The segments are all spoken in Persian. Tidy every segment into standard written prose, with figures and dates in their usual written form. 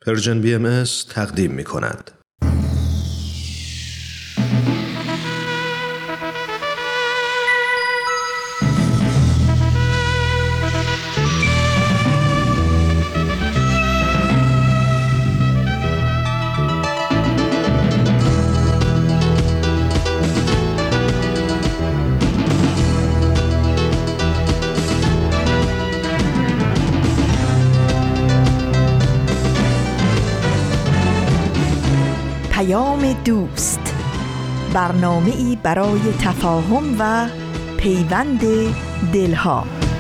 پرژن BMS تقدیم می‌کند. دوست، برنامه‌ای برای تفاهم و پیوند دلها.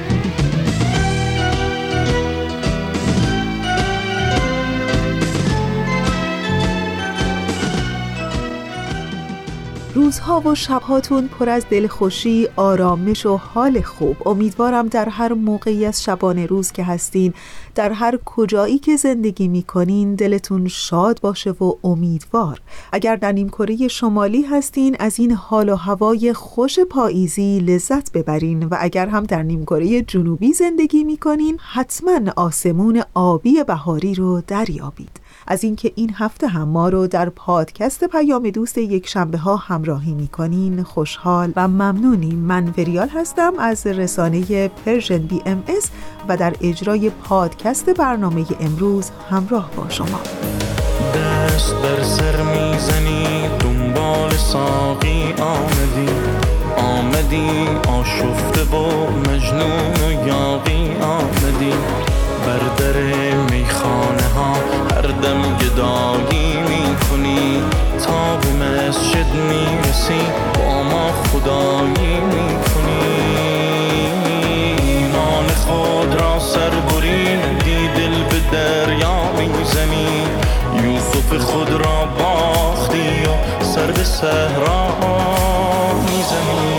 روزها و شبهاتون پر از دلخوشی، آرامش و حال خوب. امیدوارم در هر موقعی از شبانه روز که هستین، در هر کجایی که زندگی میکنین، دلتون شاد باشه و امیدوار. اگر در نیمکره شمالی هستین، از این حال و هوای خوش پاییزی لذت ببرین و اگر هم در نیمکره جنوبی زندگی میکنین، حتما آسمون آبی بهاری رو دریابید. از اینکه این هفته هم ما رو در پادکست پیام دوست یک شنبه ها همراهی میکنین خوشحال و ممنونیم. من وریال هستم از رسانه پرژن BMS و در اجرای پادکست برنامه امروز همراه با شما. دست بر سر میزنی، دنبال ساقی آمدی آشفته و مجنون و یاغی آمدی. بر در میخانه ها هر دم گدایی میکنی، تا به مسجد میرسی با ما خدایی میکنی. ایمان خود را سر بریدی، دل به دریا میزنی. یوسف خود را باختی و سر به صحرا میزنی.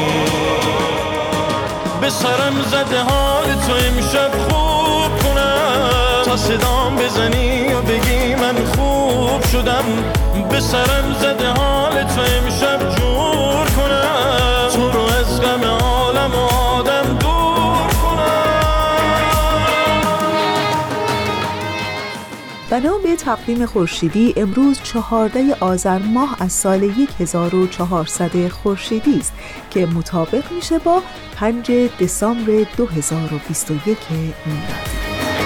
به سرم زده حال تو امشب خوب کنم، تا صدام بزنی و بگی من خوب شدم. به سرم زده حال تو امشب جور کنم، تو رو از غم عالم و آدم دور کنم. بنا به تقویم خورشیدی امروز 14 آذر ماه از سال 1400 خورشیدی است که مطابق میشه با 5 دسامبر 2021 میلادی.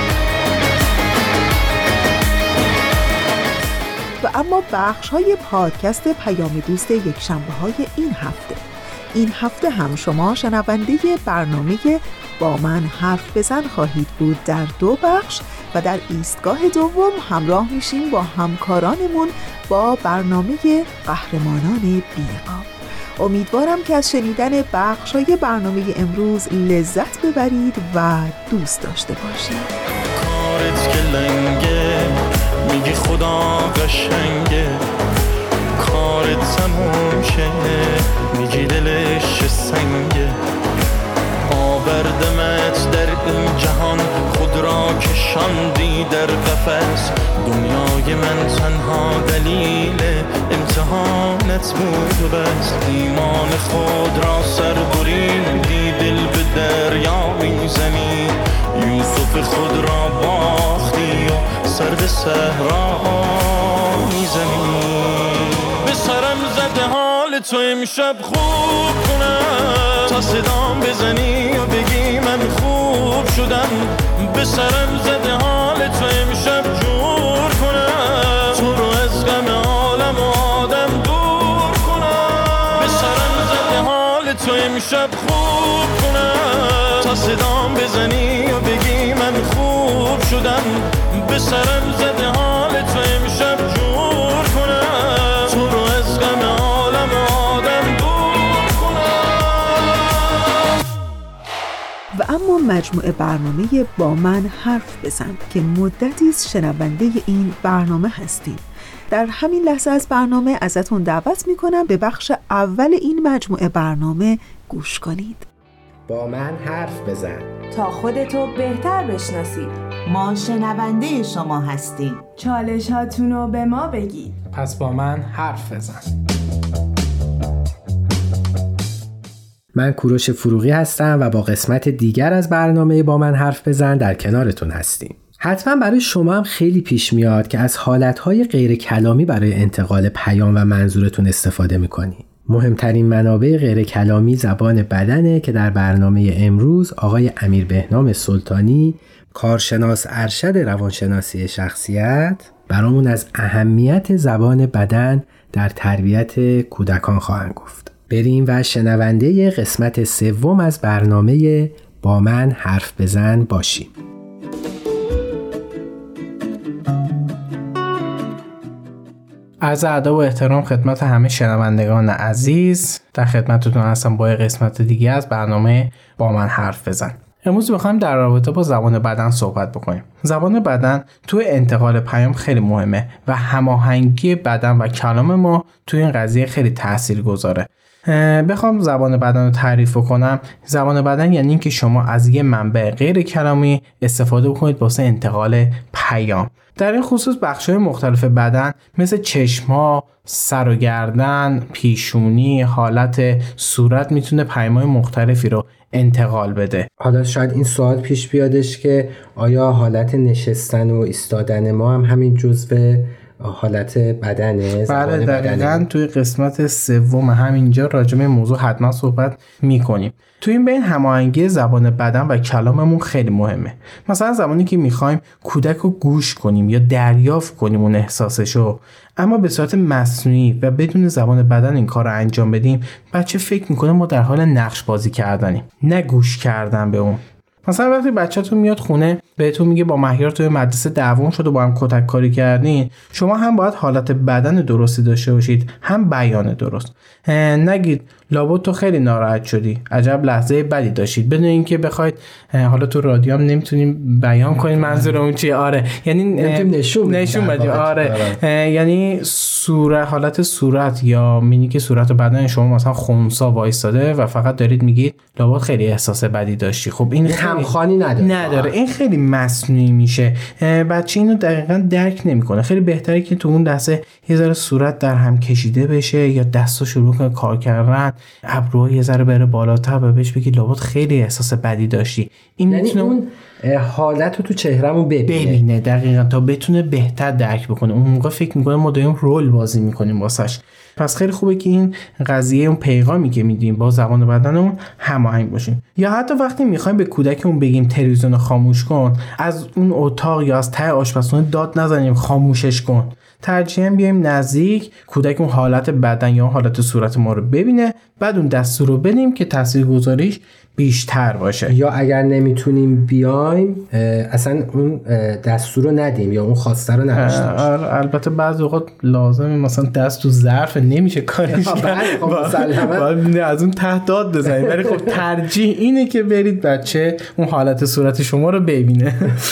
و اما بخش های پادکست پیام دوست یک شنبه های این هفته هم شما شنونده برنامه با من حرف بزن خواهید بود در 2 بخش و در ایستگاه دوم همراه میشیم با همکارانمون با برنامه قهرمانان بی‌نقاب. امیدوارم که از شنیدن بخش های برنامه امروز لذت ببرید و دوست داشته باشید. کارت که لنگه، میگی خدا قشنگه، کارت تموم شه، میگی دلش سنگه. آوردمت در این جهان، خود را کشاندی در قفس. دنیای من تنها دلیل امتحانت بود و بس. ایمان خود را سر بریدی، دل به دریا میزنی. یوسف خود را باختی و سر به صحرا میزنی. به سرم زده حال تو امشب خوب کنم، تا صدام بزنی و بگی من خوب شدم. به سرم زده حال تو امشب جور کنم، تو رو از غم عالم و آدم دور کنم. به سرم زده حال تو امشب خوب کنم، تا صدام بزنی و بگی من خوب شدم. به سرم زده حال تو امشب جور کنم، تو رو از غم عالم و آدم دور کنم. و اما مجموعه برنامه با من حرف بزن که مدتی است شنونده این برنامه هستیم. در همین لحظه از برنامه ازتون دعوت میکنم به بخش اول این مجموعه برنامه گوش کنید. با من حرف بزن تا خودتو بهتر بشناسید. ما شنونده شما هستیم. چالشاتونو به ما بگید. پس با من حرف بزن. من کوروش فروغی هستم و با قسمت دیگر از برنامه با من حرف بزن در کنارتون هستیم. حتما برای شما هم خیلی پیش میاد که از حالتهای غیر کلامی برای انتقال پیام و منظورتون استفاده میکنید. مهمترین منابع غیر کلامی زبان بدنه که در برنامه امروز آقای امیر بهنام سلطانی، کارشناس ارشد روانشناسی شخصیت، برامون از اهمیت زبان بدن در تربیت کودکان خواهند گفت. بریم و شنونده قسمت 3 از برنامه با من حرف بزن باشیم. عرض ادب و احترام خدمت همه شنوندگان عزیز، در خدمتتون هستم با قسمت دیگه از برنامه با من حرف بزن. امروز میخوایم در رابطه با زبان بدن صحبت بکنیم. زبان بدن توی انتقال پیام خیلی مهمه و هماهنگی بدن و کلام ما توی این قضیه خیلی تاثیرگذاره. بخوام زبان بدن رو تعریف کنم، زبان بدن یعنی اینکه شما از یه منبع غیر کلامی استفاده بکنید واسه انتقال پیام. در این خصوص بخش‌های مختلف بدن مثل چشم‌ها، سر و گردن، پیشونی، حالت صورت میتونه پیام‌های مختلفی رو انتقال بده. حالا شاید این سوال پیش بیادش که آیا حالت نشستن و ایستادن ما هم همین جزو حالت بدنه؟ بله دقیقاً توی قسمت 3 همینجا راجع به موضوع حتما صحبت میکنیم. توی این بین هماهنگی زبان بدن و کلاممون خیلی مهمه. مثلا زمانی که میخوایم کودک رو گوش کنیم یا دریافت کنیم اون احساسشو، اما به صورت مصنوعی و بدون زبان بدن این کار رو انجام بدیم، بچه فکر میکنه ما در حال نقش بازی کردنیم، نه گوش کردن به اون. مثلا وقتی بچه‌تون میاد خونه بهتون میگه با مهیار توی مدرسه دعوام شد و با هم کتک کاری کردین، شما هم باید حالت بدن درستی داشته باشید، هم بیان درست. نگید لابد تو خیلی ناراحت شدی، عجب لحظه بدی داشتید، بدون اینکه بخواید حالا تو رادیو هم نمیتونیم بیان کنیم منظورمون چیه. آره یعنی نشون بدیم. آره یعنی حالت صورت یا مینیک صورت و بدن شما مثلا خنثی وایساده و فقط دارید میگید لابد خیلی احساس بدی داشتی. خب این همخوانی نداره. این خیلی مصنوعی میشه. بچه اینو دقیقاً درک نمیکنه. خیلی بهتره که تو اون لحظه یه ذره صورت در هم کشیده بشه یا دستا شروع کنه کار کردن، ابروها یه ذره بره بالاتر و بهش بگی لابد خیلی احساس بدی داشتی. این یعنی اون حالت رو تو چهرهمون ببینه دقیقاً تا بتونه بهتر درک بکنه. اون موقع فکر میکنه ما داریم رول بازی میکنیم واسش. پس خیلی خوبه که این قضیه، اون پیغامی که میدیم با زبان بدنمون هماهنگ باشیم. یا حتی وقتی میخوایم به کودکمون بگیم تلویزیون رو خاموش کن، از اون اتاق یا از ته آشپزخونه داد نزنیم خاموشش کن. ترجیحاً بیایم نزدیک، کودک اون حالت بدن یا حالت صورت ما رو ببینه، بعد اون دستور رو بدیم که تاثیرگذاریش بیشتر باشه. یا اگر نمیتونیم بیایم اصلا اون دستور رو ندیم یا اون خواسته رو نداشته باشیم. البته بعضی اوقات لازمه مثلا دست تو ظرف نمیشه کارش کرد، باید از اون ته داد بزنید. ولی خب ترجیح اینه که برید بچه اون حالت صورت شما رو ببینه.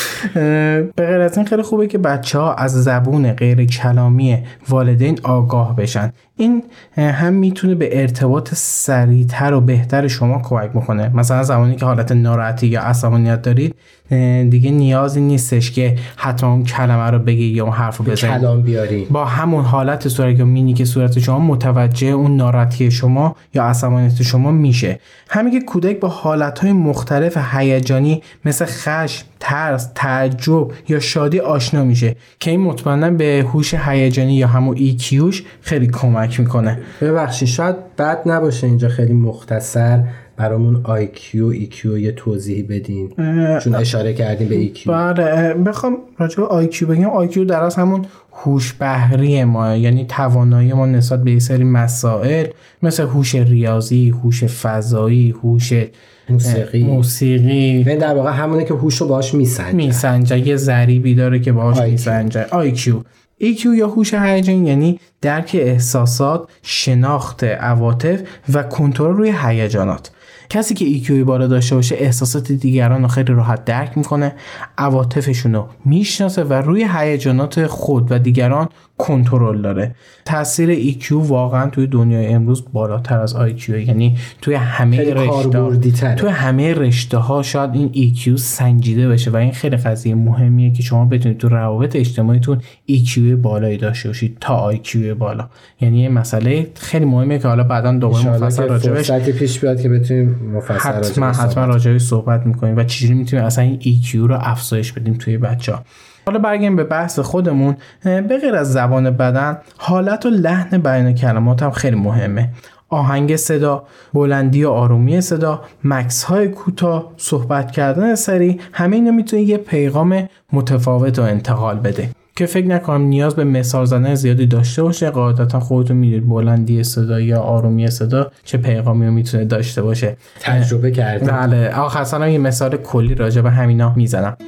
به غیر از این خیلی خوبه که بچه‌ها از زبون غیر کلامی والدین آگاه بشن. این هم میتونه به ارتباط سریعتر و بهتر شما کمک بکنه. مثلا زمانی که حالت ناراحتی یا عصبانیت دارید، دیگه نیازی نیستش که حتما اون کلمه رو بگی یا اون حرف رو بزنید، کلام بیاری. با همون حالت صورت یا مینیک صورت شما متوجه اون ناراحتی شما یا عصبانیت شما میشه. همین که کودک با حالتهای مختلف هیجانی مثل خشم، ترس، تعجب یا شادی آشنا میشه که این مطمئنا به هوش هیجانی یا همون EQش خیلی کمک میکنه. ببخشید شاید بد نباشه اینجا خیلی مختصر برامون IQ EQ یه توضیحی بدین، چون اشاره کردیم به EQ. بله بخوام راجع به IQ بگم، IQ در اصل همون هوش بهری ما، یعنی توانایی ما نسبت به یه سری مسائل مثل هوش ریاضی، هوش فضایی، هوش موسیقی. در واقع همونه که هوش رو باهاش میسنجه، یه ضریبی داره که باهاش میسنجه. IQ یا هوش هیجانی یعنی درک احساسات، شناخت عواطف و کنترل روی هیجانات. کسی که EQ بالا داشته باشه احساسات دیگران رو خیلی راحت درک میکنه، عواطفشون رو میشناسه و روی هیجانات خود و دیگران کنترل داره. تاثیر EQ واقعا توی دنیای امروز بالاتر از IQ، یعنی توی همه رشته ها شاید این EQ سنجیده بشه و این خیلی قضیه مهمیه که شما بتونید تو روابط اجتماعیتون EQ بالایی داشته باشید تا IQ بالا. یعنی این مسئله خیلی مهمه که حالا بعداً دوباره مفصل راجعش پیش بیاد که بتونیم مفصل حتما راجعش صحبت می‌کنیم و چجوری میتونیم اصلا این EQ رو افزایش بدیم توی بچه‌ها. حالا برگردیم به بحث خودمون. به غیر از زبان بدن، حالت و لحن بیان کلمات هم خیلی مهمه. آهنگ صدا، بلندی و آرومی صدا، مکث‌های کوتاه، صحبت کردن سریع، همه اینا میتونه یه پیغام متفاوت رو انتقال بده که فکر نکنم نیاز به مثال زدن زیادی داشته باشه. قاعدتا خودتون میدونید بلندی صدا یا آرومی صدا چه پیغامی رو میتونه داشته باشه. تجربه کردم. بله، آخرسانا یه مثال کلی راجع به همینا میزنم.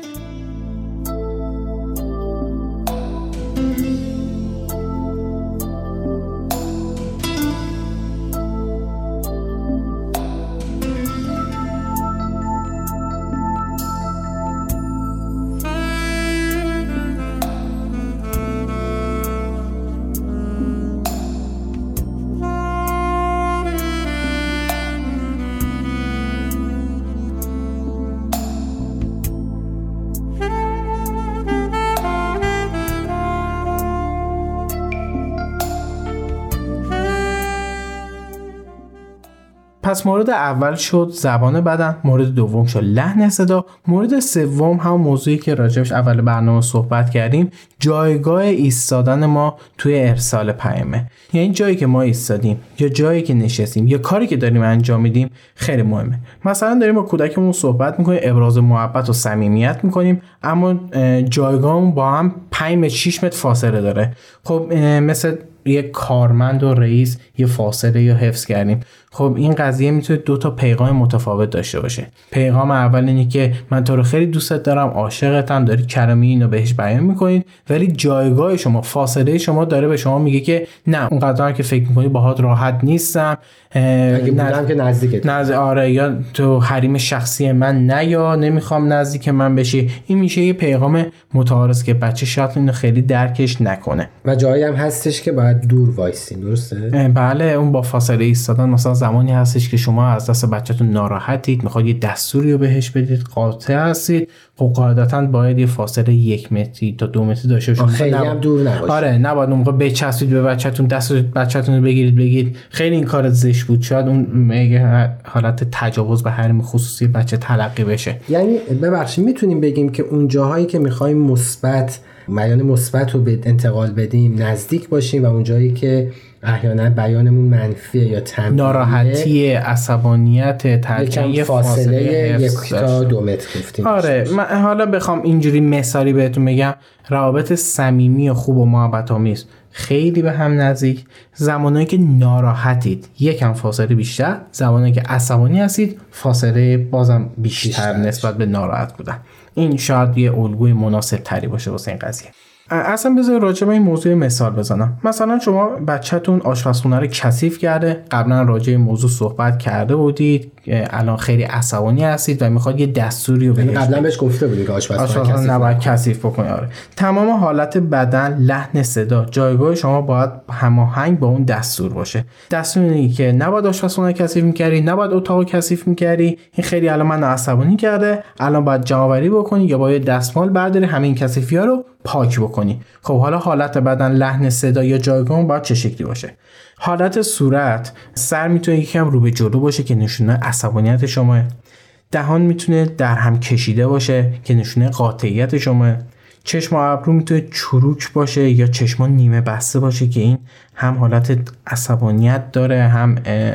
پس مورد اول شد زبان بدن، مورد دوم شد لحن صدا، مورد سوم هم موضوعی که راجبش اول برنامه صحبت کردیم، جایگاه ایستادن ما توی ارسال پیامه. یعنی جایی که ما ایستادیم یا جایی که نشستیم یا کاری که داریم انجام میدیم خیلی مهمه. مثلا داریم با کودکمون صحبت میکنیم، ابراز محبت و صمیمیت میکنیم، اما جایگاهمون با هم 5 6 متر فاصله داره. خب مثل یک کارمند و رئیس یه فاصله یا حفظ کردیم. خب این قضیه میتونه 2 تا پیغام متفاوت داشته باشه. پیغام اول اینه که من تو رو خیلی دوستت دارم، عاشقتم، داری کلمه اینو بهش بیان میکنید، ولی جایگاه شما، فاصله شما داره به شما میگه که نه اونقدر که فکر میکنی باهات راحت نیستم، اگه بودم که نزدیکت. آره، یا تو حریم شخصی من نه، یا نمیخوام نزدیک من بشی. این میشه یه پیغام متعارض که بچه شاید اینو خیلی درکش نکنه. و جایی هم هستش که باید دور وایسین، درسته؟ بله، اون با فاصله ایستادن مثلا زمانی هستش که شما از دست بچه‌تون ناراحتید، میخواید یه دستوری رو بهش بدید، قاطع هستید، خب قاعدتاً باید یه فاصله 1 متری تا 2 متری داشته باشید. خیلی هم دور نباشه. آره، نباید اون موقع بچسبید به بچه‌تون، دست بچه‌تون رو بگید خیلی این کار زشت بود، شاید اون حالت تجاوز به حریم خصوصی بچه تلقی بشه. یعنی ببخشید میتونیم بگیم که اون جاهایی که می‌خوایم مثبت، بیان مثبت رو به انتقال بدیم نزدیک باشیم، و اون جایی که احیانا بیانمون منفیه یا تنبیهه، ناراحتی، عصبانیت، یه فاصله 1 تا 2 متر گفتیم. آره، من حالا بخوام اینجوری مثالی بهتون بگم، روابط صمیمی و خوب و محبت آمیز خیلی به هم نزدیک. زمانایی که ناراحتید یکم فاصله بیشتر، زمانایی که عصبانی هستید فاصله بازم بیشتر نسبت به ناراحت بودن. این شاید یه الگوی مناسب تری باشه واسه این قضیه. اصلا بذار راجع به این موضوع مثال بزنم. مثلا شما بچه‌تون آشپزخونه رو کثیف کرده، قبلا راجع به موضوع صحبت کرده بودید، الان خیلی عصبانی هستید و میخواد یه دستوری رو بهش بدید. قبلا بهش گفته بودید که آشپزخونه نباید کثیف بکنید. آره، تمام حالت بدن، لحن صدا، جایگاه شما باید هماهنگ با اون دستور باشه. دستور اینه که نباید آشپزخونه کثیف می‌کردی، نباید اتاقو کثیف می‌کردی، این خیلی الان من عصبانی کرده، الان باید جمع‌آوری بکنی یا باید دستمال برداری همین کثیفی‌ها رو پاک بکنی. خب حالا حالت بدن، لحن صدا یا جایگاه باید چه شکلی باشه؟ حالت صورت، سر میتونه یکم رو به جلو باشه که نشونه عصبانیت شماه. دهان میتونه در هم کشیده باشه که نشونه قاطعیت شماه. چشم و ابرو میتونه چروک باشه یا چشما نیمه بسته باشه که این هم حالت عصبانیت داره، هم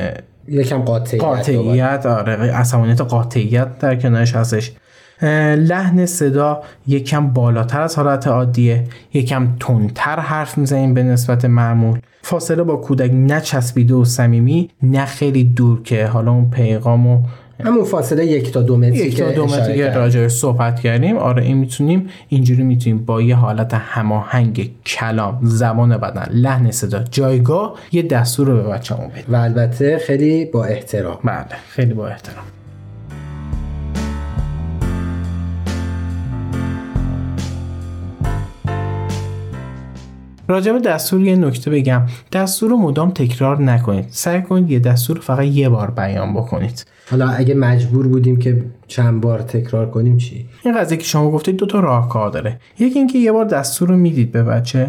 یکم قاطعیت. آره، عصبانیت قاطعیت در کنارش هستش. لحن صدا یکم بالاتر از حالت عادیه، یکم تندتر حرف میزنیم به نسبت معمول. فاصله با کودک نه چسبیده و صمیمی، نه خیلی دور که حالا اون پیغامو همون فاصله 1 تا 2 متری که راجعش صحبت کردیم. آره، این میتونیم با یه حالت هماهنگ کلام، زبان بدن، لحن صدا، جایگاه یه دستور رو به بچه‌مون بدیم و البته خیلی با احترام. بله، خیلی با احترام. راجع به دستور یه نکته بگم. دستور رو مدام تکرار نکنید. سعی کنید یه دستور فقط یه بار بیان بکنید. حالا اگه مجبور بودیم که چند بار تکرار کنیم چی؟ این قضیه که شما گفتید 2 تا راهکار داره. یکی اینکه یه بار دستور رو میدید به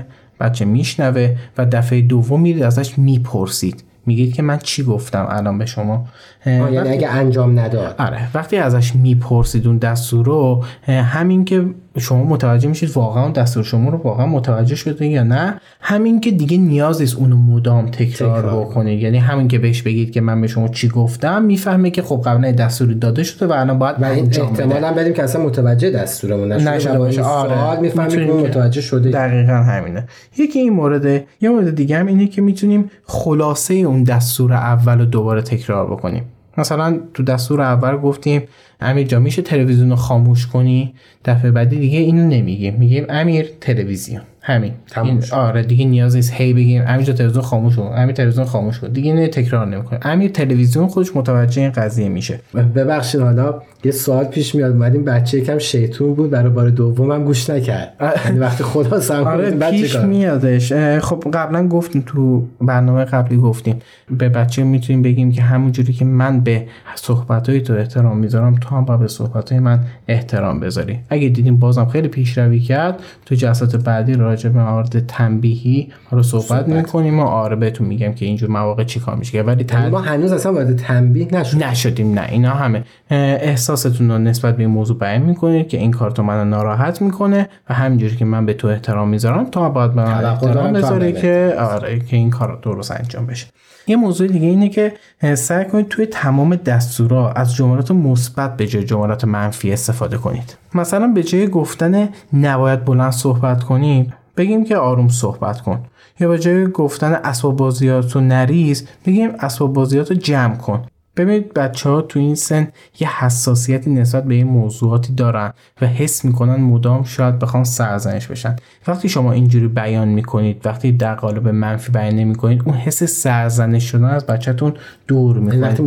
بچه میشنوه و دفعه دوم میرید ازش میپرسید، میگید که من چی گفتم الان به شما. یعنی اگه انجام نداد. آره، وقتی ازش میپرسید اون دستور رو، همین که شما متوجه میشید واقعا اون دستور شما رو واقعا متوجه شده یا نه، همین که دیگه نیاز نیست اونو مدام تکرار بکنید. یعنی همین که بهش بگید که من به شما چی گفتم، میفهمه که خب قبلا دستوری داده شده و الان باید انجام بده. احتمالاً بدیم که اصلا متوجه دستورمون نشده باشه. سوال میفهمید که متوجه شده. دقیقاً همینه. یکی این مورده. یه مورد دیگه هم اینه که میتونیم خلاصه اون دستور اول رو دوباره تکرار بکنیم. مثلا تو دستور اول گفتیم امیر جان میشه تلویزیون رو خاموش کنی؟ دفعه بعدی دیگه اینو نمیگیم، میگیم امیر تلویزیون. همین. آره دیگه نیاز نیست هی بگیم امیر جان تلویزیون خاموش کن، امیر تلویزیون خاموش کن. دیگه اینو تکرار نمیکنه. امیر تلویزیون خودش متوجه این قضیه میشه. ببخشید حالا یه سوال پیش میاد. اومدیم بچه یکم شیطون بود، برای بار دومم گوش نکرد. یعنی وقتی خدا سم آره پیش میادش. خب قبلا گفتیم تو برنامه قبلی گفتیم به بچه میتونیم بگیم که همونجوری که من به صحبتای تو احترام میذارم تو هم باید به صحبتای من احترام بذاری. اگه دیدیم بازم خیلی پیشروی کرد، تو جلسات بعدی راجع به موارد تنبیهی رو صحبت میکنیم و آره بهتون میگم که اینجور مواقع چیکار میشه. ولی ما هنوز اصلا وارد تنبیه نشدیم. نه اینا همه احساستون رو نسبت به این موضوع بیان میکنید که این کار تو منو ناراحت میکنه و همینجوری که من به تو احترام میذارم تو هم باید به من احترام بذاری که آره که این کار درست انجام بشه. یه موضوع دیگه اینه که سعی کنید توی تمام دستورا از جملات مثبت به جای جملات منفی استفاده کنید. مثلا به جای گفتن نباید بلند صحبت کنیم بگیم که آروم صحبت کن، یا به جای گفتن اسباب بازیاتو نریز بگیم اسباب بازیاتو جمع کن. ببینید بچه‌ها تو این سن یه حساسیتی نسبت به این موضوعاتی دارن و حس میکنن مدام شاید بخوان سرزنش بشن. وقتی شما اینجوری بیان میکنید، وقتی در قالب منفی بیان نمیکنید، اون حس سرزنش شدن از بچه‌تون دور میکنه. وقتی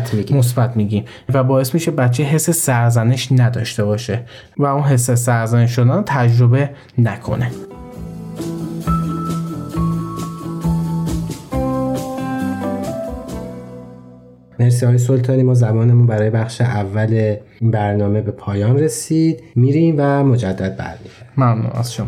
مثبت میگیم و باعث میشه بچه حس سرزنش نداشته باشه و اون حس سرزنش شدن تجربه نکنه. مرسی آقای سلطانی. ما زمانمون برای بخش اول این برنامه به پایان رسید. میریم و مجدد برمیگردیم. ممنون از شما.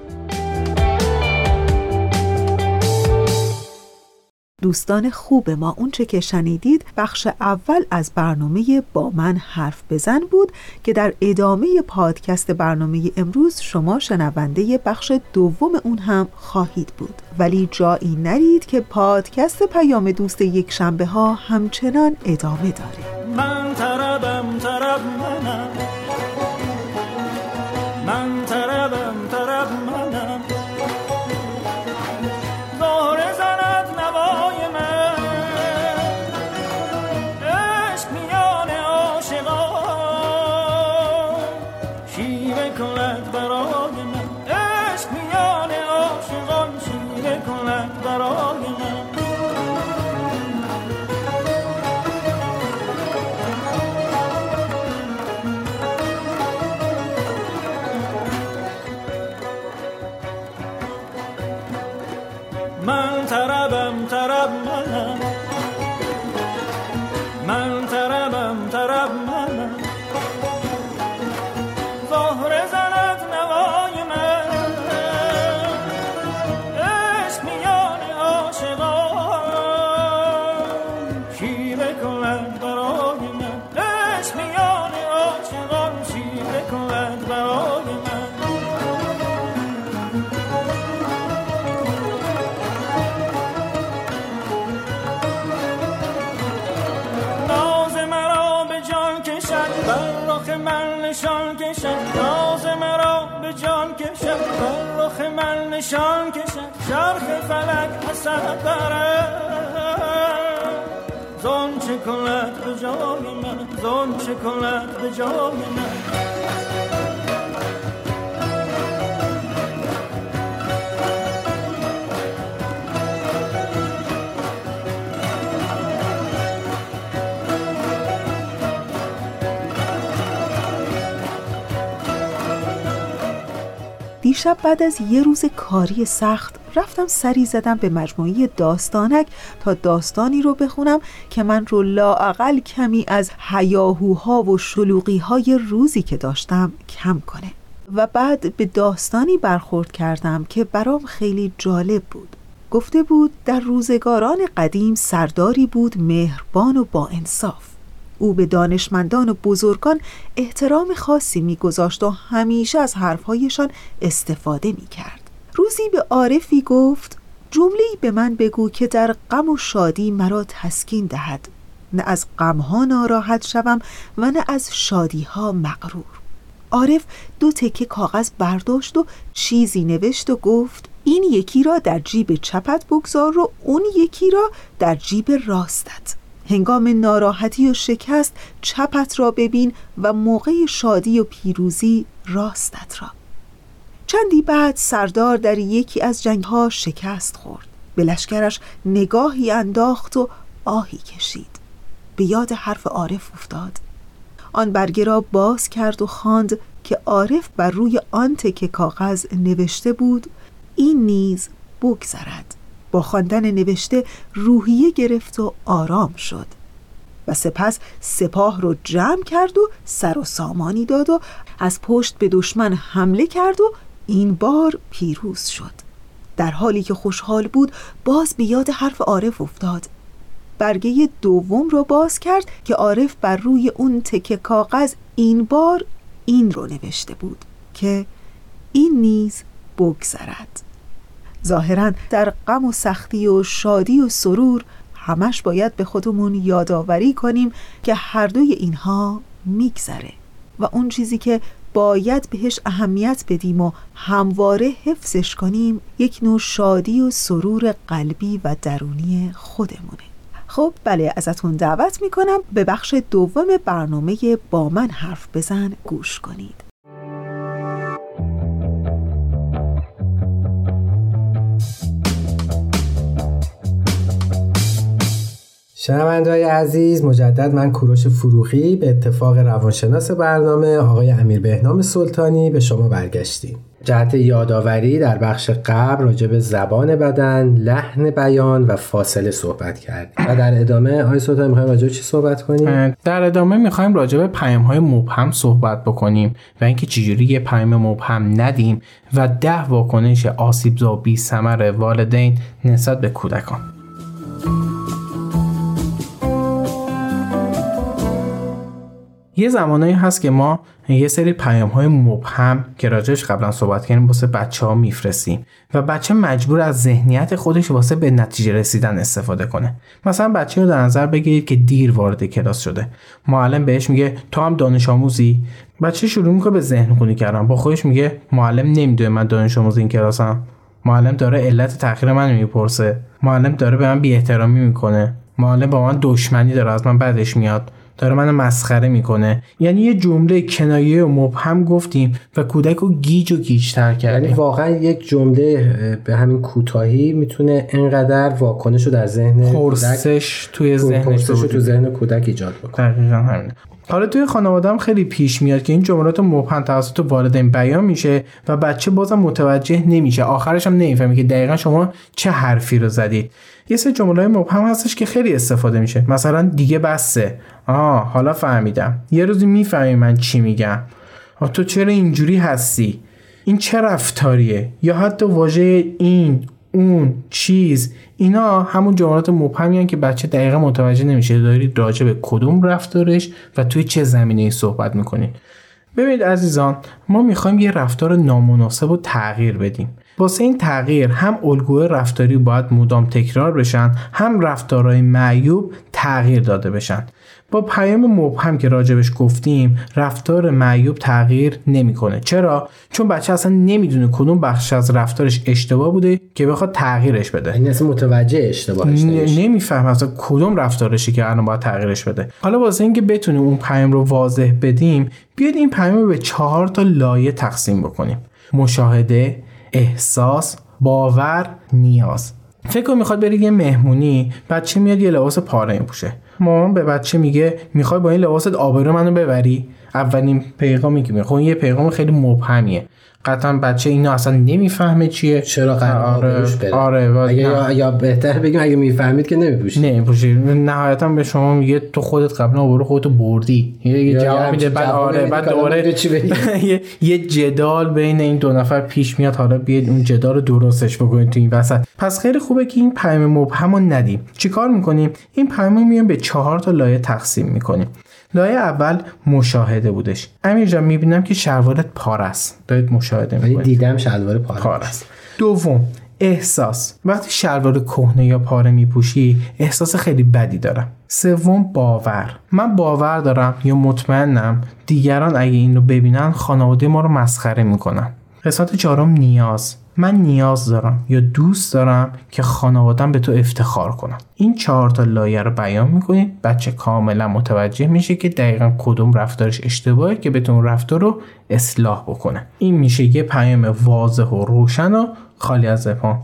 دوستان خوب ما، اونچه که شنیدید بخش اول از برنامه با من حرف بزن بود که در ادامه پادکست برنامه امروز شما شنونده بخش دوم اون هم خواهید بود. ولی جایی نرید که پادکست پیام دوست یک شنبه ها همچنان ادامه داره. من طربم طرب منم، من طربم طرب منم، زهره زند نوای من، عشق میان عاشقان شیوه کند برای من، عشق میان عاشقان شیوه کند برای من. من طربم طرب منم، من طربم طرب منم، زهره زند نوای من، عشق میان عاشقان شیوه کند برای من، عشق میان عاشقان شیوه کند برای من. نشان کشد ناز مرا به جان کشد، بر رخ من نشان کشد، چرخ فلک حسد برد، زون چه کند به جای من، زون چه کند به جای من. دیشب بعد از یه روز کاری سخت رفتم سری زدم به مجموعه داستانک تا داستانی رو بخونم که من رو لااقل کمی از هیاهوها و شلوغی‌های روزی که داشتم کم کنه. و بعد به داستانی برخورد کردم که برام خیلی جالب بود. گفته بود در روزگاران قدیم سرداری بود مهربان و با انصاف. او به دانشمندان و بزرگان احترام خاصی می‌گذاشت و همیشه از حرف‌هایشان استفاده می‌کرد. روزی به عارفی گفت: جمله‌ای به من بگو که در غم و شادی مرا تسکین دهد، نه از غم‌ها ناراحت شوم و نه از شادی‌ها مغرور. عارف 2 تکه کاغذ برداشت و چیزی نوشت و گفت: این یکی را در جیب چپت بگذار و اون یکی را در جیب راستت. هنگام ناراحتی و شکست چپت را ببین و موقع شادی و پیروزی راستت را. چندی بعد سردار در یکی از جنگ‌ها شکست خورد. به لشکرش نگاهی انداخت و آهی کشید. به یاد حرف عارف افتاد. آن برگه را باز کرد و خواند که عارف بر روی آن تکه کاغذ نوشته بود: این نیز بگذرد. با خواندن نوشته روحیه گرفت و آرام شد و سپس سپاه رو جمع کرد و سر و سامانی داد و از پشت به دشمن حمله کرد و این بار پیروز شد. در حالی که خوشحال بود باز به یاد حرف عارف افتاد. برگه دوم رو باز کرد که عارف بر روی اون تکه کاغذ این بار این رو نوشته بود که این نیز بگذرد. ظاهراً در غم و سختی و شادی و سرور همش باید به خودمون یادآوری کنیم که هر دوی اینها میگذره و اون چیزی که باید بهش اهمیت بدیم و همواره حفظش کنیم یک نوع شادی و سرور قلبی و درونی خودمونه. خب بله، ازتون دعوت میکنم به بخش دوم برنامه با من حرف بزن گوش کنید. شنونده‌های عزیز، مجدد من کوروش فروغی به اتفاق روانشناس برنامه آقای امیر بهنام سلطانی به شما برگشتیم. جهت یادآوری در بخش قبل راجع به زبان بدن، لحن بیان و فاصله صحبت کردیم و در ادامه آقای سلطانی می‌خوایم راجع به چی صحبت کنیم؟ در ادامه می‌خوایم راجع به پیام‌های مبهم صحبت بکنیم و اینکه چجوری یه پیام مبهم ندیم و 10 واکنش آسیبزا و بی‌ثمر والدین نسبت به کودکان. یه زمانایی هست که ما یه سری پیام‌های مبهم که راجعش قبلا صحبت کردیم واسه بچه‌ها میفرستیم و بچه مجبور از ذهنیت خودش واسه به نتیجه رسیدن استفاده کنه. مثلا بچه رو در نظر بگیرید که دیر وارد کلاس شده. معلم بهش میگه تو هم دانش آموزی؟ بچه شروع میکنه به ذهن خونی کردن. با خودش میگه معلم نمیدونه من دانش آموز این کلاسم. معلم داره علت تأخیر من میپرسه. معلم داره به من بی‌احترامی میکنه. معلم با من دشمنی داره، از من بدش میاد. داره منو مسخره میکنه. یعنی یه جمله کنایه و مبهم گفتیم و کودک رو گیج و گیج‌تر کردیم. یعنی واقعا یک جمله به همین کوتاهی میتونه انقدر واکنش رو در ذهن پرسش توی ذهن کودک ایجاد بکنه. دقیقاً همین. حالا توی خانواده هم خیلی پیش میاد که این جملات مبهم توسط والدین بیان میشه و بچه بازم متوجه نمیشه. آخرش هم نمیفهمه که دقیقاً شما چه حرفی رو زدید. یه سری جمله‌های مبهم هستش که خیلی استفاده میشه. مثلا دیگه بسه. حالا فهمیدم. یه روزی میفهمی من چی میگم. تو چرا اینجوری هستی؟ این چه رفتاریه؟ یا حتی واژه این، اون، چیز، اینا همون جملات مبهمی هستن که بچه دقیقا متوجه نمیشه دارید راجع به کدوم رفتارش و توی چه زمینه‌ای صحبت میکنید. ببینید عزیزان، ما میخوایم یه رفتار نامناسب رو تغییر بدیم. واسه این تغییر هم الگوی رفتاری باید مدام تکرار بشن، هم رفتارهای معیوب تغییر داده بشن. با پیام مبهم که راجبش گفتیم، رفتار معیوب تغییر نمیکنه. چرا؟ چون بچه اصلا نمیدونه کدوم بخش از رفتارش اشتباه بوده که بخواد تغییرش بده. این اصلا متوجه اشتباهش نمیشه. نمیفهمه اصلا کدوم رفتارشی که الان باید تغییرش بده. حالا واسه اینکه بتونیم اون پیام رو واضح بدیم، بیاید این پیام رو به 4 تا لایه تقسیم بکنیم: مشاهده، احساس، باور، نیاز. فکر کنم میخواد بری یه مهمونی، بچه میاد یه لباس پاره میپوشه. مامان به بچه میگه میخوای با این لباست آبرو منو ببری؟ اولین پیغامی که میخوام یه پیغام خیلی مبهمیه، قطعا بچه اینو اصلا نمیفهمه چیه، چرا قراره بره. آره یا بهتر بگیم اگه میفهمید که نمیپوشی. نهایتا به شما میگه تو خودت قبلا برو خودتو بردی، یه جواب میده، بعد دوباره یه جدال بین این دو نفر پیش میاد، حالا بیاید اون جدال رو درستش بکنید تو این وسط. پس خیلی خوبه که این پیام مبهمو ندیم. چیکار میکنیم؟ این پیامو میایم به 4 تا لایه تقسیم میکنیم. لایه اول مشاهده بودش. امیر جان میبینم که شلوارت پاره است، دارید مشاهده میکنید. دیدم شلوار پاره است. دوم، احساس. وقتی شلوار کهنه یا پاره میپوشی احساس خیلی بدی دارم. سوم، باور. من باور دارم یا مطمئنم دیگران اگه این رو ببینن خانواده ما رو مسخره میکنن. قسمت 4، نیاز. من نیاز دارم یا دوست دارم که خانواده‌ام به تو افتخار کنن. این 4 تا لایه رو بیان میکنید، بچه کاملا متوجه میشه که دقیقاً کدوم رفتارش اشتباهه که بتون رفتار رو اصلاح بکنه. این میشه یه پیام واضح و روشن و خالی از ابهام.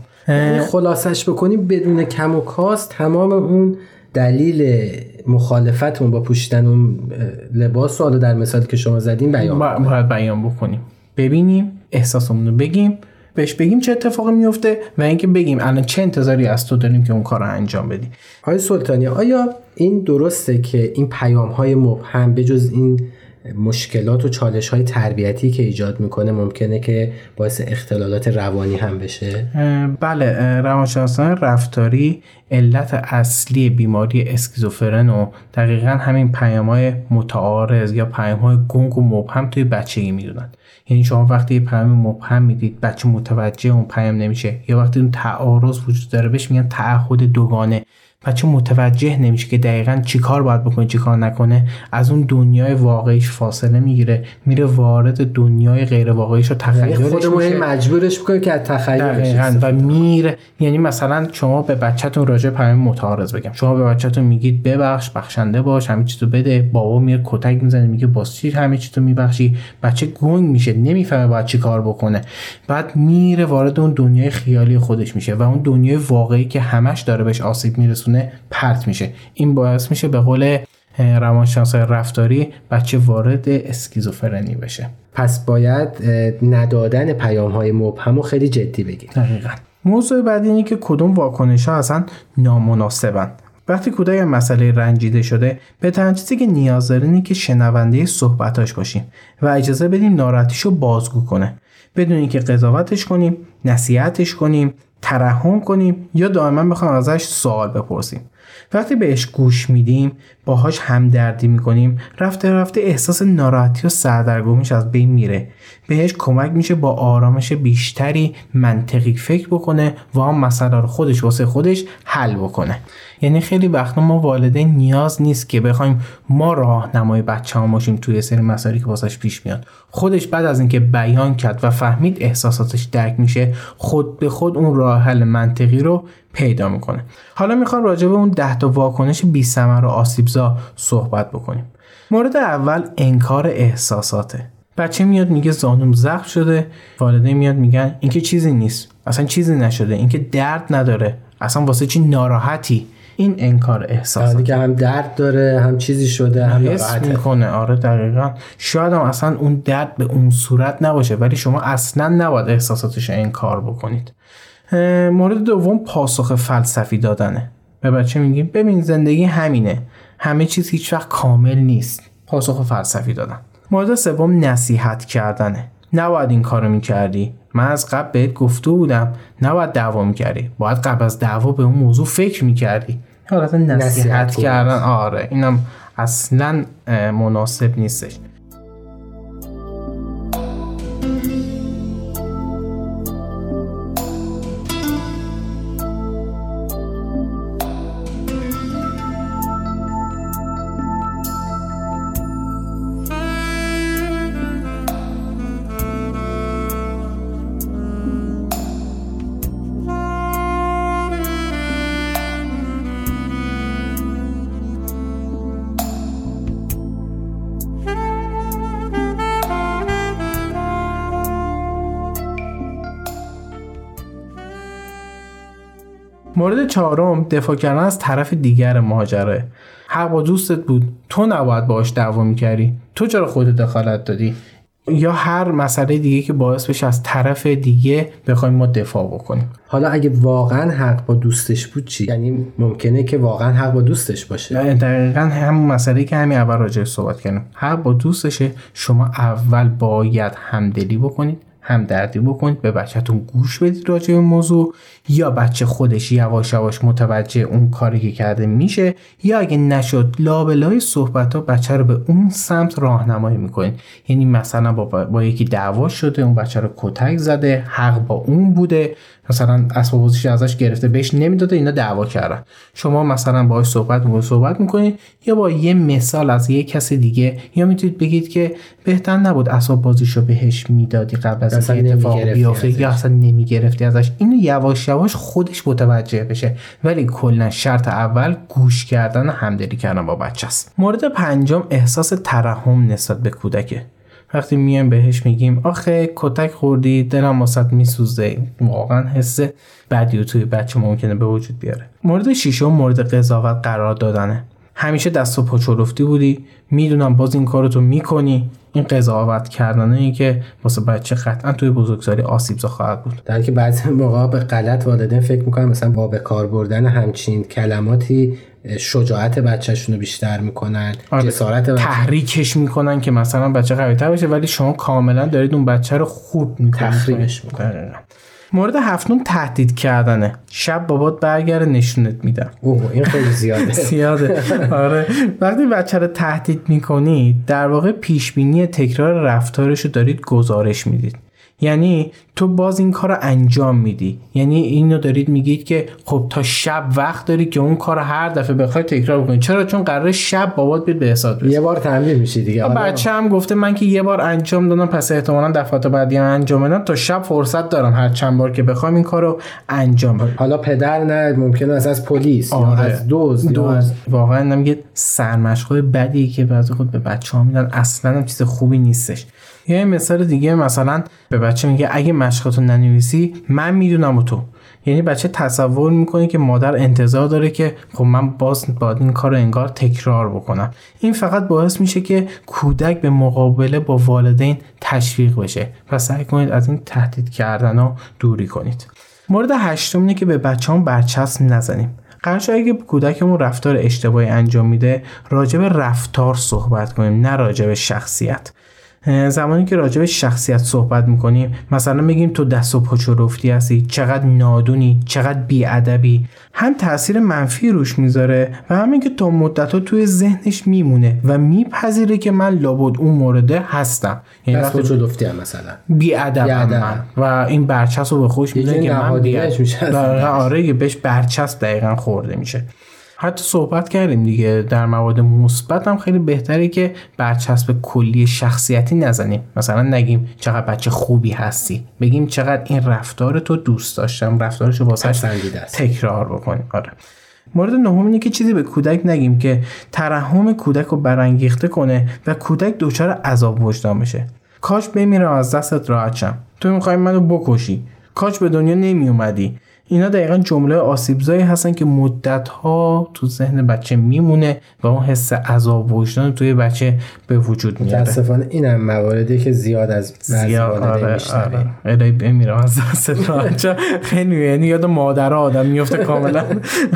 خلاصش بکنیم بدون کم و کاست تمام اون دلیل مخالفتمون با پوشیدن اون لباس رو در مثالی که شما زدین باید بیان بکنیم. ببینیم، احساسمون رو بگیم، بهش بگیم چه اتفاقی میفته و اینکه بگیم الان چه انتظاری از تو داریم که اون کار رو انجام بدی. آقای سلطانی، آیا این درسته که این پیام‌های مبهم بجز این مشکلات و چالش‌های تربیتی که ایجاد میکنه ممکنه که باعث اختلالات روانی هم بشه؟ بله، روانشناسان رفتاری علت اصلی بیماری اسکیزوفرن و دقیقاً همین پیام‌های متعارض یا پیام‌های گنگ و مبهم توی بچگی میدونن. یعنی شما وقتی پیام مبهم میدید بچه متوجه اون پیام نمیشه، یا وقتی اون تعارض وجود داره بهش میگن تعهد دوگانه، بچه متوجه نمیشه که دقیقاً چی کار باید بکنه چی کار نکنه، از اون دنیای واقعیش فاصله میگیره، میره وارد دنیای غیر واقعیش رو تخیلش میشه. خودمون مجبورش میکنه که از تخیلش و میره. یعنی مثلا شما به بچه‌تون راجع پیام متعارض بگم، شما به بچه‌تون میگید ببخش، بخشنده باش، همه چیزو بده، بابا میاد کتک میزنه میگه باز چی همه چیزو میبخشی، بچه گنگ میشه، نمیفهمه باید چی کار بکنه، بعد میره وارد اون دنیای خیالی خودش میشه و اون دنیای واقعی که همش داره بهش آسیب میرسونه پرت میشه. این باعث میشه به قول روانشناس رفتاری بچه وارد اسکیزوفرنی بشه. پس باید ندادن پیام‌های مبهم رو خیلی جدی بگیریم. دقیقاً. موضوع بعدی اینه که کدوم واکنش‌ها اصلا نامناسبن. وقتی کودک مسئله رنجیده شده به تنها چیزی که نیاز داره اینه که شنونده صحبتاش باشیم و اجازه بدیم ناراحتیشو بازگو کنه، بدون اینکه قضاوتش کنیم، نصیحتش کنیم، ترحم کنیم یا دائما بخوایم ازش سوال بپرسیم. وقتی بهش گوش میدیم، باهاش همدردی میکنیم، رفته رفته احساس ناراحتی و سردرگمیش از بین میره. بهش کمک میشه با آرامش بیشتری منطقی فکر بکنه و اون مسئله رو خودش واسه خودش حل بکنه. یعنی خیلی وقتا ما والدین نیاز نیست که بخوایم ما راهنمای بچه‌ها باشیم توی سری مسائلی که واسش پیش میاد. خودش بعد از اینکه بیان کرد و فهمید احساساتش درک میشه، خود به خود اون راه حل منطقی رو پیدا میکنه. حالا میخوام راجع به اون 10 تا واکنش بی‌ثمر و آسیبزا صحبت بکنیم. مورد اول انکار احساساته. بچه میاد میگه زانوم زخم شده، والدین میاد میگن این که چیزی نیست، اصلا چیزی نشده، این که درد نداره، اصلا واسه چی ناراحتی. این انکار احساسات دیگه هم درد داره، هم چیزی شده، هم ناراحته میکنه. آره دقیقاً. شاید هم اصلا اون درد به اون صورت نباشه ولی شما اصلا نباید احساساتش انکار بکنید. مورد دوم پاسخ فلسفی دادنه. به بچه میگیم ببین زندگی همینه، همه چیز هیچ وقت کامل نیست. پاسخ فلسفی دادن. مورد سوم نصیحت کردنه. نباید این کارو میکردی، من از قبل بهت گفته بودم نباید دعوا میکردی، باید قبل از دعوا به اون موضوع فکر میکردی. حالت نصیحت کردن آره اینم اصلا مناسب نیستش. مورد چهارم دفاع کردن از طرف دیگر ماجرا. حق با دوستت بود، تو نباید باهاش دعوا می‌کردی، تو چرا خودت دخالت دادی؟ یا هر مسئله دیگه که باعث بشه از طرف دیگه بخوایم ما دفاع بکنیم. حالا اگه واقعا حق با دوستش بود چی؟ یعنی ممکنه که واقعا حق با دوستش باشه. دقیقاً همون مسئله که همین اول راجعش صحبت کردیم. حق با دوستشه، شما اول باید همدلی بکنید، همدردی بکنید، به بچه‌تون گوش بدید راجع به موضوع، یا بچه خودش یواش یواش متوجه اون کاری که کرده میشه، یا اگه نشد لابلای صحبت‌ها بچه رو به اون سمت راهنمایی میکنید. یعنی مثلا با یکی دعوا شده، اون بچه رو کتک زده، حق با اون بوده، مثلا اسباب بازیش ازش گرفته بهش نمیداده، اینا دعوا کردن. شما مثلا باهاش صحبت میکنید، یا با یه مثال از یه کس دیگه، یا میتونید بگید که بهتر نبود اسباب بازیشو بهش میدادی قبل از اینکه اتفاق بیفته، یا اصلا نمیگرفتی ازش. اینو یواش یواش خودش متوجه بشه. ولی کلا شرط اول گوش کردن و همدلی کردن با بچه است. مورد پنجم احساس ترحم نسبت به کودکه. وقتی میایم بهش میگیم آخه کتک خوردی، دلم واسط میسوزه، واقعا حس بدی توی بچه ممکنه به وجود بیاره. مورد ششم مورد قضاوت قرار دادنه. همیشه دست و پا چلفتی بودی، میدونم باز این کارو تو میکنی. این قضاوت کردنه ای که واسه بچه قطعا توی بزرگسالی آسیبزا خواهد بود. در که بعضی موقع به غلط والدین فکر میکنن مثلا با به کار بردن همچین کلماتی شجاعت بچه‌شون رو بیشتر میکنن، جسارت بچه تحریکش میکنن که مثلا بچه قوی‌تر بشه، ولی شما کاملا دارید اون بچه رو خورد میکنید، تخریبش میکنید. مورد هفتم تهدید کردنه. شب بابات برگره نشونت میدم. این خیلی زیاده. آره، وقتی بچه رو تهدید میکنید در واقع پیشبینی تکرار رفتارشو دارید گزارش میدید. یعنی تو باز این کار رو انجام میدی، یعنی اینو دارید میگید که خب تا شب وقت داری که اون کار رو هر دفعه بخوای تکرار بکنی. چرا؟ چون قراره شب بابات بیاد به حساب برسه. یه بار تمرین میشی دیگه. بچه هم گفته من که یه بار انجام دادم، پس احتمالاً دفعات بعدی هم انجام بدم، تا شب فرصت دارم هر چند بار که بخوام این کارو انجام بدم. حالا پدر نه، ممکنه از پلیس یا از دزد. واقعا نمیگه سرمشقای بدی که بعضی خود به بچه‌ها میدن اصلاً هم چیز خوبی نیستش. یه مثال دیگه، مثلا به بچه میگه اگه مشقاتو ننویسی من میدونم و تو. یعنی بچه تصور میکنه که مادر انتظار داره که خب من باید این کارو انگار تکرار بکنم. این فقط باعث میشه که کودک به مقابله با والدین تشویق بشه. پس سعی کنید از این تهدید کردن رو دوری کنید. مورد هشتم اینه که به بچه‌هام برچسب نزنیم. قراره اگه کودکمون رفتار اشتباهی انجام میده راجع به رفتار صحبت کنیم، نه راجع به شخصیت. زمانی که راجع به شخصیت صحبت میکنیم مثلا میگیم تو دست و پا چلفتی هستی، چقدر نادونی، چقدر بیادبی، هم تاثیر منفی روش میذاره و همین که تا مدت‌ها توی ذهنش میمونه و میپذیره که من لابد اون مورده هستم. یعنی دست و پا چلفتی هم مثلا بیادبم من، و این برچسب رو به خوش میده که من بیادبم. آره، بهش برچسب دقیقاً خورده میشه. حتی صحبت کردیم دیگه، در مواد مثبت هم خیلی بهتره که برچسب کلی شخصیتی نزنیم. مثلا نگیم چقدر بچه خوبی هستی، بگیم چقدر این رفتار تو دوست داشتم، رفتارشو واسش تکرار بکنیم. آره. مورد نهم اینه که چیزی به کودک نگیم که ترحم کودک رو برانگیخته کنه و کودک دچار عذاب وجدان بشه. کاش بمیرم از دستت راحت شم، تو می‌خوای منو بکشی، کاش به دنیا نمی اومدی. اینا دقیقاً جمله آسیبزایی هستن که مدت‌ها تو ذهن بچه میمونه و اون حس عذاب وجدان توی بچه به وجود میاره. متأسفانه اینم مواردی که زیاد از والدین میشنویم. الهی بمیرم از دست راحت. خیلی یعنی یاد مادرها آدم میفته کاملا.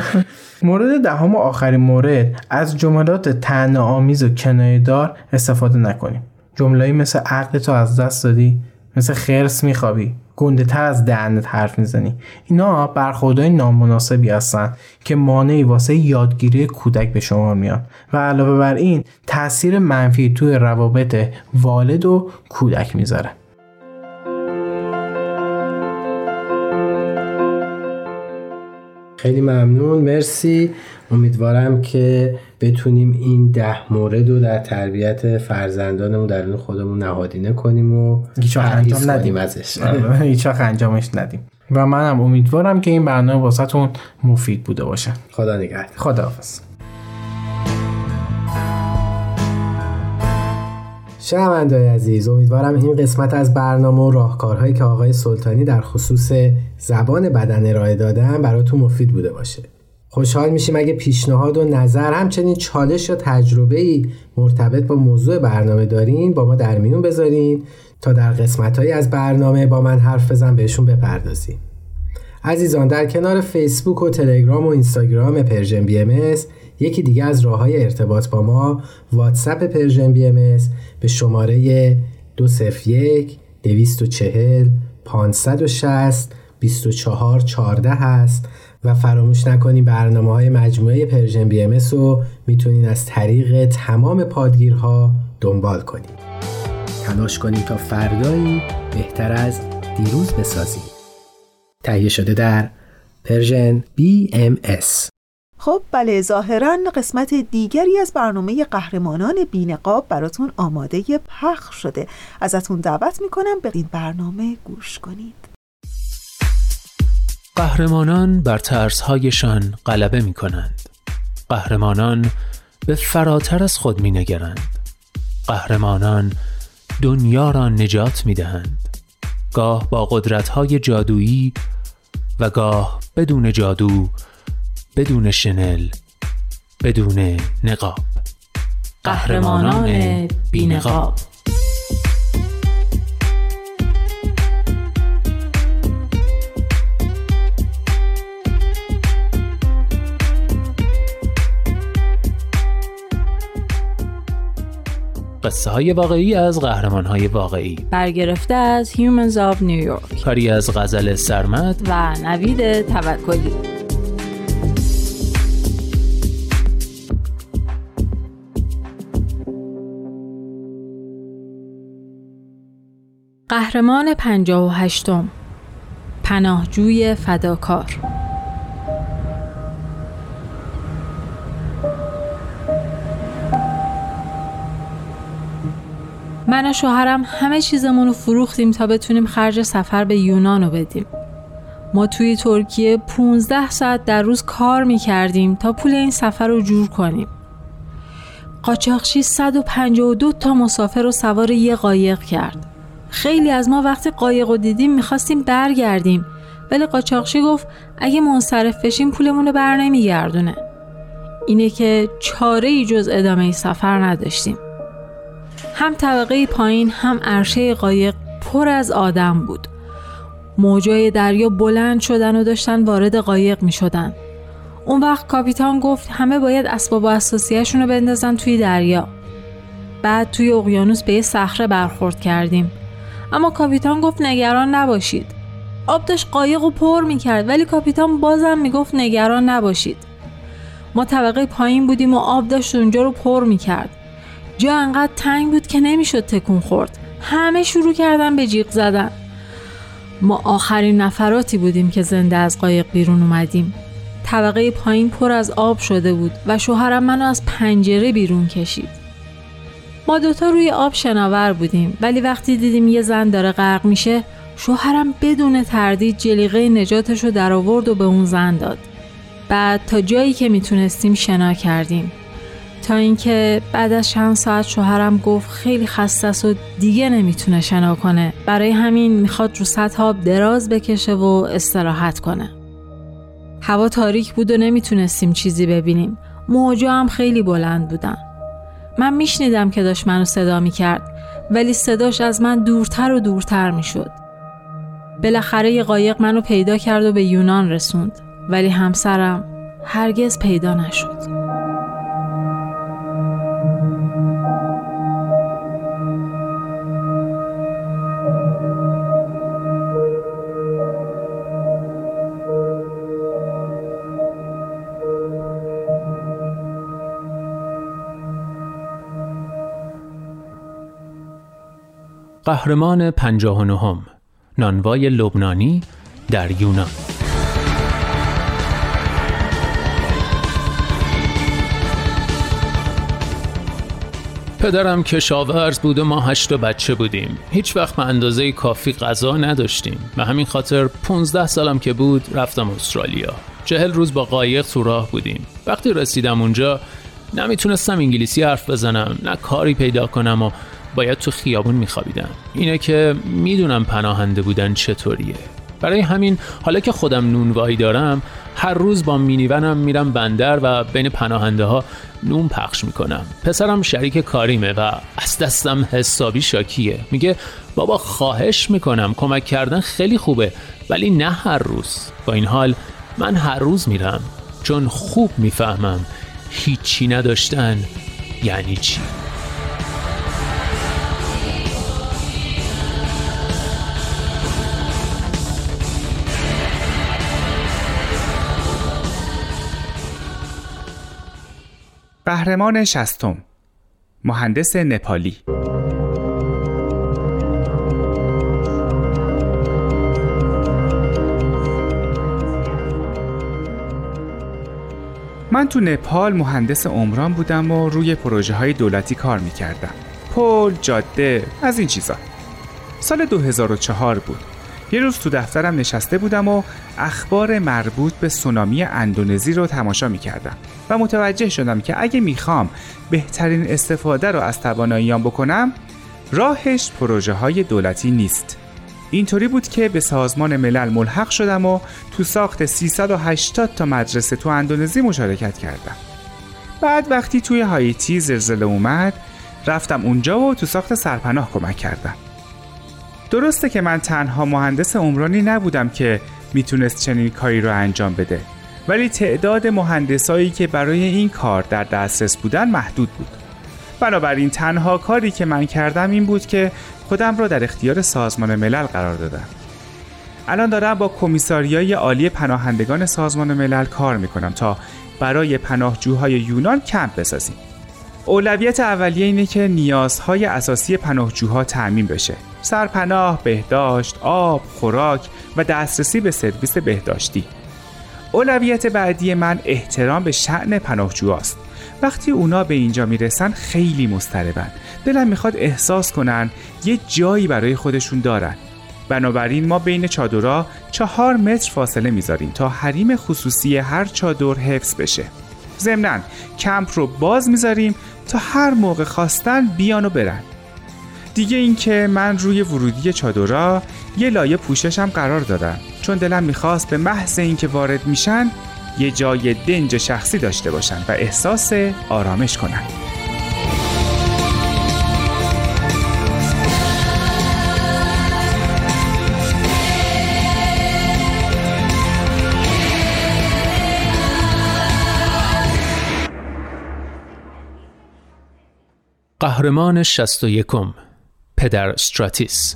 مورد دهم و آخرین مورد، از جملات طعنه‌آمیز و کنایه‌دار استفاده نکنیم. جمله‌ای مثل عقلتو از دست دادی، مثل خرس میخوابی، گنده تر از دهنت حرف میزنی. اینا برخوردهای نامناسبی هستن که مانعی واسه یادگیری کودک به شمار میان و علاوه بر این تأثیر منفی توی روابط والد و کودک میذاره. خیلی ممنون، مرسی. امیدوارم که بتونیم این 10 مورد رو در تربیت فرزندانمون درون خودمون نهادینه کنیم و انجام ندیم ازش. هیچ وقت انجامش ندیم. و منم امیدوارم که این برنامه واسهتون مفید بوده باشه. خدا نگهدار. خداحافظ. شنونده‌های عزیز، امیدوارم این قسمت از برنامه و راهکارهایی که آقای سلطانی در خصوص زبان بدن ارائه دادن براتون مفید بوده باشه. خوشحال میشیم اگه پیشنهاد و نظر همچنین چالش یا تجربه‌ای مرتبط با موضوع برنامه دارین با ما در میون بذارین تا در قسمت‌هایی از برنامه با من حرف بزن بهشون بپردازیم. عزیزان، در کنار فیسبوک و تلگرام و اینستاگرام پرژن BMS یکی دیگه از راه‌های ارتباط با ما واتساپ پرژن BMS به شماره 201 240 560 2414 هست و فراموش نکنین برنامه‌های مجموعه پرژن BMS رو میتونین از طریق تمام پادگیرها دنبال کنین. تلاش کنین تا فردایی بهتر از دیروز بسازیم. تهیه شده در پرژن BMS. خب بله، ظاهراً قسمت دیگری از برنامه قهرمانان بی‌نقاب براتون آماده پخش شده. ازتون دعوت میکنم به این برنامه گوش کنید. قهرمانان بر ترس‌هایشان غلبه می‌کنند. قهرمانان به فراتر از خود می‌نگرند. قهرمانان دنیا را نجات می‌دهند. گاه با قدرت‌های جادویی و گاه بدون جادو، بدون شنل، بدون نقاب. قهرمانان بی‌نقاب. قصه های واقعی از قهرمان های واقعی، برگرفته از Humans of New York، کاری از غزل سرمد و نوید توکلی. قهرمان 58م، پناهجوی فداکار. من و شوهرم همه چیزمون رو فروختیم تا بتونیم خرج سفر به یونان رو بدیم. ما توی ترکیه 15 ساعت در روز کار میکردیم تا پول این سفر رو جور کنیم. قاچاقچی 152 تا مسافر رو سوار یه قایق کرد. خیلی از ما وقتی قایق رو دیدیم میخواستیم برگردیم، ولی قاچاقچی گفت اگه منصرف بشیم پولمون رو بر نمیگردونه. اینه که چاره‌ای جز ادامه سفر نداشتیم. هم طبقه پایین هم عرشه قایق پر از آدم بود. موجای دریا بلند شدن و داشتن وارد قایق می شدن. اون وقت کاپیتان گفت همه باید اسباب و اساسیه‌شون رو بندازن توی دریا. بعد توی اقیانوس به یه صخره برخورد کردیم. اما کاپیتان گفت نگران نباشید. آب داشت قایق رو پر می کرد، ولی کاپیتان بازم می گفت نگران نباشید. ما طبقه پایین بودیم و آب داشت اونجا رو پر می کرد. جا انقدر تنگ بود که نمیشد تکون خورد. همه شروع کردن به جیغ زدن. ما آخرین نفراتی بودیم که زنده از قایق بیرون اومدیم. طبقه پایین پر از آب شده بود و شوهرم منو از پنجره بیرون کشید. ما دوتا روی آب شناور بودیم، ولی وقتی دیدیم یه زن داره غرق میشه، شوهرم بدون تردید جلیقه نجاتشو در آورد و به اون زن داد. بعد تا جایی که میتونستیم شنا کردیم، تا اینکه بعد از چند ساعت شوهرم گفت خیلی خسته است و دیگه نمیتونه شنا کنه، برای همین میخواد رو سطح آب دراز بکشه و استراحت کنه. هوا تاریک بود و نمیتونستیم چیزی ببینیم. موجا هم خیلی بلند بودن. من میشنیدم که داشت منو صدا میکرد، ولی صداش از من دورتر و دورتر میشد. بالاخره یه قایق منو پیدا کرد و به یونان رسوند، ولی همسرم هرگز پیدا نشد. قهرمان 59م، نانوای لبنانی در یونان. پدرم کشاورز بود و ما 8 بچه بودیم. هیچ وقت به اندازه کافی غذا نداشتیم. به همین خاطر 15 سالم که بود رفتم استرالیا. 40 روز با قایق تو راه بودیم. وقتی رسیدم اونجا نمیتونستم انگلیسی حرف بزنم، نه کاری پیدا کنم و باید تو خیابون میخوابیدم. اینه که میدونم پناهنده بودن چطوریه. برای همین حالا که خودم نونوایی دارم، هر روز با مینیونم میرم بندر و بین پناهنده ها نون پخش میکنم. پسرم شریک کاریمه و از دستم حسابی شاکیه. میگه بابا خواهش میکنم، کمک کردن خیلی خوبه ولی نه هر روز. با این حال من هر روز میرم، چون خوب میفهمم هیچی نداشتن یعنی چی. قهرمان 60، مهندس نپالی. من تو نپال مهندس عمران بودم و روی پروژه های دولتی کار میکردم. پل، جاده، از این چیزا. سال 2004 بود. یه روز تو دفترم نشسته بودم و اخبار مربوط به سونامی اندونزی رو تماشا میکردم و متوجه شدم که اگه میخوام بهترین استفاده رو از تواناییام بکنم، راهش پروژه های دولتی نیست. اینطوری بود که به سازمان ملل ملحق شدم و تو ساخت 380 تا مدرسه تو اندونزی مشارکت کردم. بعد وقتی توی هایتی زلزله اومد، رفتم اونجا و تو ساخت سرپناه کمک کردم. درسته که من تنها مهندس عمرانی نبودم که میتونست چنین کاری رو انجام بده، ولی تعداد مهندسایی که برای این کار در دسترس بودن محدود بود. بنابراین تنها کاری که من کردم این بود که خودم رو در اختیار سازمان ملل قرار دادم. الان دارم با کمیساریای عالی پناهندگان سازمان ملل کار میکنم تا برای پناهجوهای یونان کمپ بسازیم. اولویت اولیه اینه که نیازهای اساسی پناهجوها تأمین بشه: سرپناه، بهداشت، آب، خوراک و دسترسی به سرویس بهداشتی. اولویت بعدی من احترام به شأن پناهجوهاست. وقتی اونا به اینجا میرسن خیلی مضطربن. دلم میخواد احساس کنن یه جایی برای خودشون دارن. بنابراین ما بین چادرها 4 متر فاصله میذاریم تا حریم خصوصی هر چادر حفظ بشه. ضمناً کمپ رو باز میذاریم تا هر موقع خواستن بیان و برن. دیگه این که من روی ورودی چادرها یه لایه پوششم قرار دادم، چون دلم میخواست به محض اینکه وارد میشن یه جای دنج شخصی داشته باشن و احساس آرامش کنن. قهرمان 61، پدر استراتیس.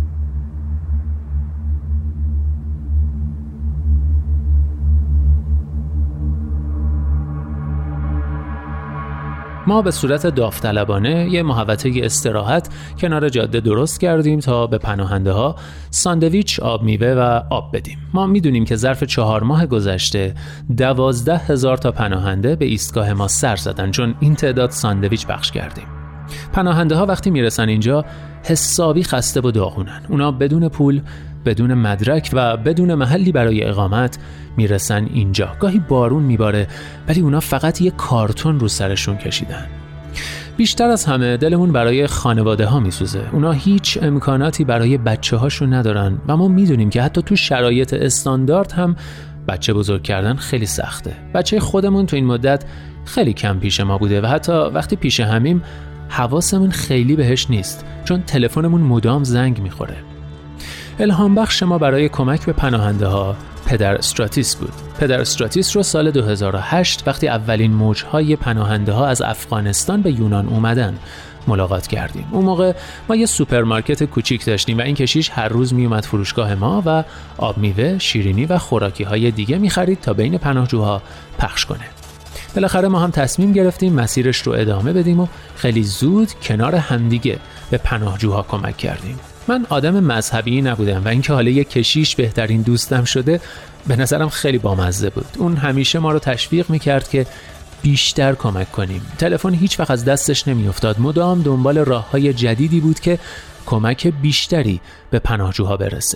ما به صورت داوطلبانه یه محوطه استراحت کنار جاده درست کردیم تا به پناهنده ها ساندویچ، آب میوه و آب بدیم. ما میدونیم که ظرف 4 ماه گذشته 12,000 تا پناهنده به ایستگاه ما سر زدن، چون این تعداد ساندویچ پخش کردیم. پناهنده ها وقتی میرسن اینجا حسابی خسته و داغونن. اونا بدون پول، بدون مدرک و بدون محلی برای اقامت میرسن اینجا. گاهی بارون میباره ولی اونا فقط یه کارتون رو سرشون کشیدن. بیشتر از همه دلمون برای خانواده ها میسوزه. اونا هیچ امکاناتی برای بچه هاشون ندارن و ما میدونیم که حتی تو شرایط استاندارد هم بچه بزرگ کردن خیلی سخته. بچه خودمون تو این مدت خیلی کم پیش ما بوده و حتی وقتی پیش همیم حواسمون خیلی بهش نیست، چون تلفنمون مدام زنگ میخوره. الهام بخش ما برای کمک به پناهنده ها پدر استراتیس بود. پدر استراتیس رو سال 2008 وقتی اولین موجهای پناهنده ها از افغانستان به یونان اومدن ملاقات کردیم. اون موقع ما یه سوپرمارکت کوچیک داشتیم و این کشیش هر روز میومد فروشگاه ما و آب میوه، شیرینی و خوراکی های دیگه میخرید تا بین پناهجوها پخش کنه. بالاخره ما هم تصمیم گرفتیم مسیرش رو ادامه بدیم و خیلی زود کنار همدیگه به پناهجوها کمک کردیم. من آدم مذهبی نبودم و اینکه حالا یک کشیش بهترین دوستم شده به نظرم خیلی بامزه بود. اون همیشه ما رو تشویق میکرد که بیشتر کمک کنیم. تلفن هیچ وقت از دستش نمیافتاد. مدام دنبال راههای جدیدی بود که کمک بیشتری به پناهجوها برسه.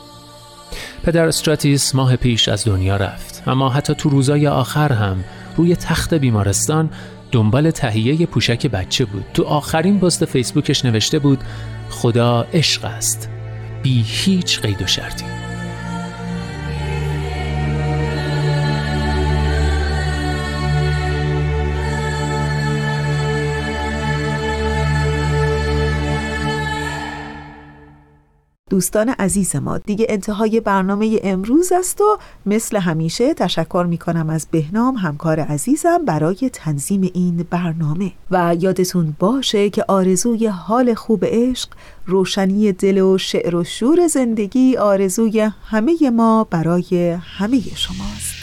پدر استراتیس ماه پیش از دنیا رفت، اما حتی تو روزای آخر هم روی تخت بیمارستان دنبال تهیه پوشک بچه بود. تو آخرین پست فیسبوکش نوشته بود: خدا عشق است، بی هیچ قید و شرطی. دوستان عزیز ما، دیگه انتهای برنامه امروز است و مثل همیشه تشکر میکنم از بهنام همکار عزیزم برای تنظیم این برنامه و یادتون باشه که آرزوی حال خوب عشق، روشنی دل و شعر و شور زندگی آرزوی همه ما برای همه شماست.